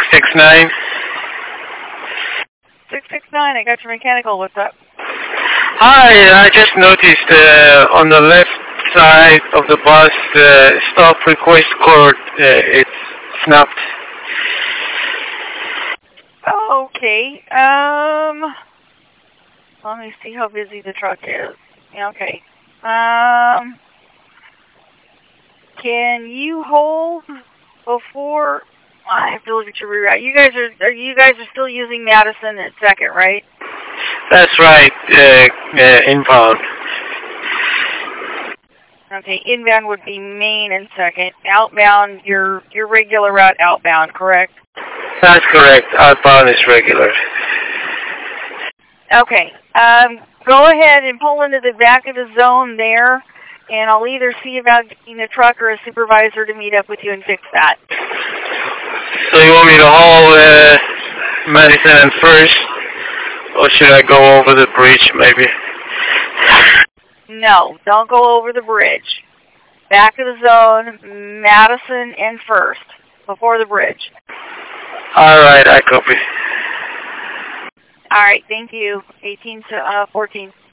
669. 669, I got your mechanical. What's up? Hi, I just noticed on the left side of the bus, the stop request cord, it's snapped. Okay, let me see how busy the truck is. Yeah, okay. Can you hold before I have to look at your reroute? You guys are still using Madison at second, right? That's right, inbound. Okay, inbound would be Main and second. Outbound, your regular route outbound, correct? That's correct. Outbound is regular. Okay. Go ahead and pull into the back of the zone there, and I'll either see about getting a truck or a supervisor to meet up with you and fix that. So you want me to haul Madison and First, or should I go over the bridge maybe? No, don't go over the bridge. Back of the zone, Madison and First, before the bridge. All right, I copy. All right, thank you. 18 to 14.